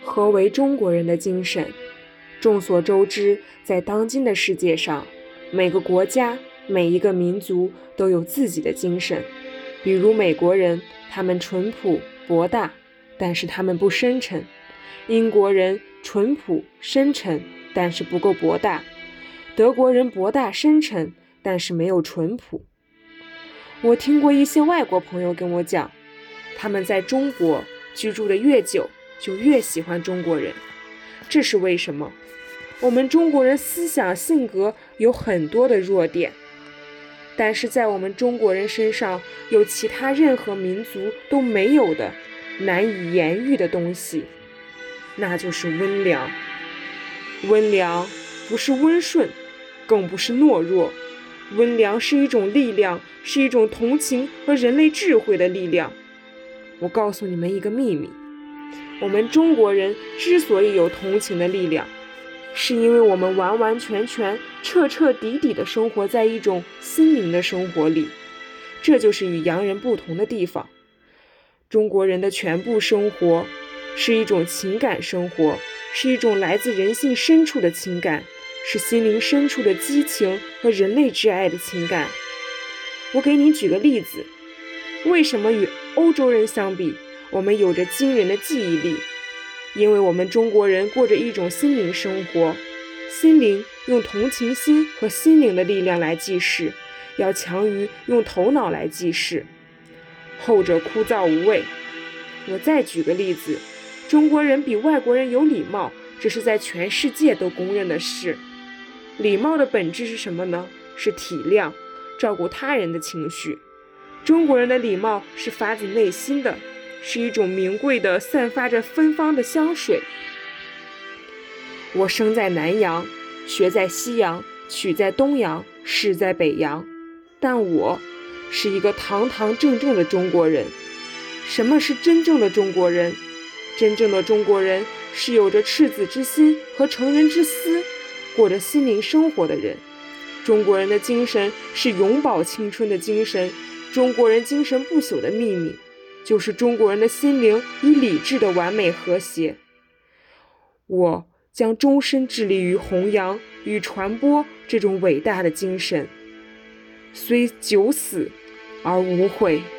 何为中国人的精神？众所周知，在当今的世界上，每个国家、每一个民族都有自己的精神。比如美国人，他们淳朴博大，但是他们不深沉；英国人淳朴深沉，但是不够博大；德国人博大深沉，但是没有淳朴。我听过一些外国朋友跟我讲，他们在中国居住的越久，就越喜欢中国人。这是为什么？我们中国人思想性格有很多的弱点，但是在我们中国人身上有其他任何民族都没有的难以言喻的东西，那就是温良。温良不是温顺，更不是懦弱，温良是一种力量，是一种同情和人类智慧的力量。我告诉你们一个秘密，我们中国人之所以有同情的力量，是因为我们完完全全彻彻底底地生活在一种心灵的生活里，这就是与洋人不同的地方。中国人的全部生活是一种情感生活，是一种来自人性深处的情感，是心灵深处的激情和人类挚爱的情感。我给你举个例子，为什么与欧洲人相比，我们有着惊人的记忆力？因为我们中国人过着一种心灵生活，心灵用同情心和心灵的力量来记事，要强于用头脑来记事，后者枯燥无味。我再举个例子，中国人比外国人有礼貌，这是在全世界都公认的事。礼貌的本质是什么呢？是体谅，照顾他人的情绪。中国人的礼貌是发自内心的，是一种名贵的散发着芬芳的香水。我生在南洋，学在西洋，取在东洋，事在北洋，但我是一个堂堂正正的中国人。什么是真正的中国人？真正的中国人是有着赤子之心和成人之思，过着心灵生活的人。中国人的精神是永葆青春的精神，中国人精神不朽的秘密就是中国人的心灵与理智的完美和谐。我将终身致力于弘扬与传播这种伟大的精神，虽九死而无悔。